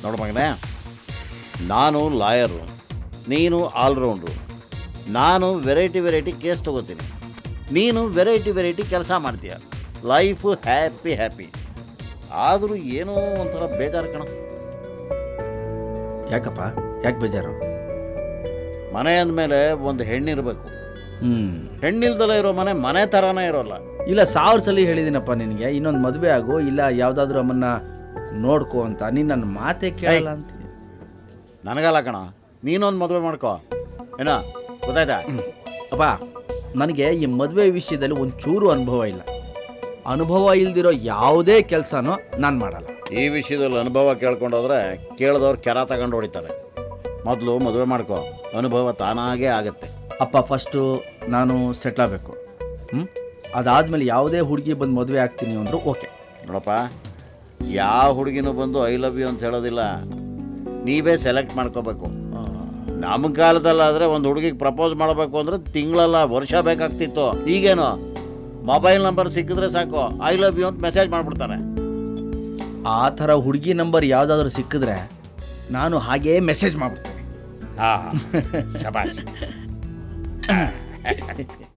ನೋಡು ಮಗನೇ, ನಾನು ಲಾಯರು, ನೀನು ಆಲ್ರೌಂಡ್ರು. ನಾನು ವೆರೈಟಿ ಕೇಸ್ ತೊಗೋತೀನಿ, ನೀನು ವೆರೈಟಿ ಕೆಲಸ ಮಾಡ್ತೀಯ. Life happy. ಆದರೂ ಏನೋ ಒಂಥರ ಬೇಜಾರು ಕಣ. ಯಾಕಪ್ಪ, ಯಾಕೆ ಬೇಜಾರು? ಮನೆ ಅಂದಮೇಲೆ ಒಂದು ಹೆಣ್ಣಿರಬೇಕು. ಹೆಣ್ಣಿಲ್ದಲ್ಲ ಇರೋ ಮನೆ ಥರನೇ ಇರೋಲ್ಲ. ಇಲ್ಲ, 1000 ಸಲ ಹೇಳಿದ್ದೀನಪ್ಪ ನಿನಗೆ, ಇನ್ನೊಂದು ಮದುವೆ ಆಗು, ಇಲ್ಲ ಯಾವುದಾದ್ರೂ ಅಮ್ಮನ್ನ ನೋಡ್ಕೋ ಅಂತ. ನೀನು ನನ್ನ ಮಾತೇ ಕೇಳಲ್ಲ ಅಂತೀನಿ. ನನಗಲ್ಲ ಕಣ, ನೀನೊಂದು ಮದುವೆ ಮಾಡ್ಕೋ. ಏನೋ ಗೊತ್ತಾಯ್ತಾ? ಅಪ್ಪ, ನನಗೆ ಈ ಮದುವೆ ವಿಷಯದಲ್ಲಿ ಒಂಚೂರು ಅನುಭವ ಇಲ್ಲ. ಅನುಭವ ಇಲ್ದಿರೋ ಯಾವುದೇ ಕೆಲಸನೂ ನಾನು ಮಾಡಲ್ಲ. ಈ ವಿಷಯದಲ್ಲಿ ಅನುಭವ ಕೇಳ್ಕೊಂಡೋದ್ರೆ ಕೇಳಿದವ್ರು ಕೆರ ತಗೊಂಡು ಹೊಡಿತಾರೆ. ಮೊದಲು ಮದುವೆ ಮಾಡ್ಕೋ, ಅನುಭವ ತಾನಾಗೇ ಆಗುತ್ತೆ. ಅಪ್ಪ, ಫಸ್ಟು ನಾನು ಸೆಟ್ಲ್ ಆಗಬೇಕು. ಅದಾದಮೇಲೆ ಯಾವುದೇ ಹುಡುಗಿ ಬಂದು ಮದುವೆ ಆಗ್ತೀನಿ ಅಂದರು ಓಕೆ. ನೋಡಪ್ಪ, ಯಾವ ಹುಡುಗಿನೂ ಬಂದು ಐ ಲವ್ ಯು ಅಂತ ಹೇಳೋದಿಲ್ಲ, ನೀವೇ ಸೆಲೆಕ್ಟ್ ಮಾಡ್ಕೋಬೇಕು. ನಮ್ಮ ಕಾಲದಲ್ಲಾದರೆ ಒಂದು ಹುಡುಗಿಗೆ ಪ್ರಪೋಸ್ ಮಾಡಬೇಕು ಅಂದರೆ ತಿಂಗಳಲ್ಲ ವರ್ಷ ಬೇಕಾಗ್ತಿತ್ತು. ಈಗೇನು ಮೊಬೈಲ್ ನಂಬರ್ ಸಿಕ್ಕಿದ್ರೆ ಸಾಕು, ಐ ಲವ್ ಯು ಅಂತ ಮೆಸೇಜ್ ಮಾಡಿಬಿಡ್ತಾರೆ. ಆ ಥರ ಹುಡುಗಿ ನಂಬರ್ ಯಾವುದಾದ್ರೂ ಸಿಕ್ಕಿದ್ರೆ ನಾನು ಹಾಗೇ ಮೆಸೇಜ್ ಮಾಡಿಬಿಡ್ತೀನಿ. ಹಾಂ.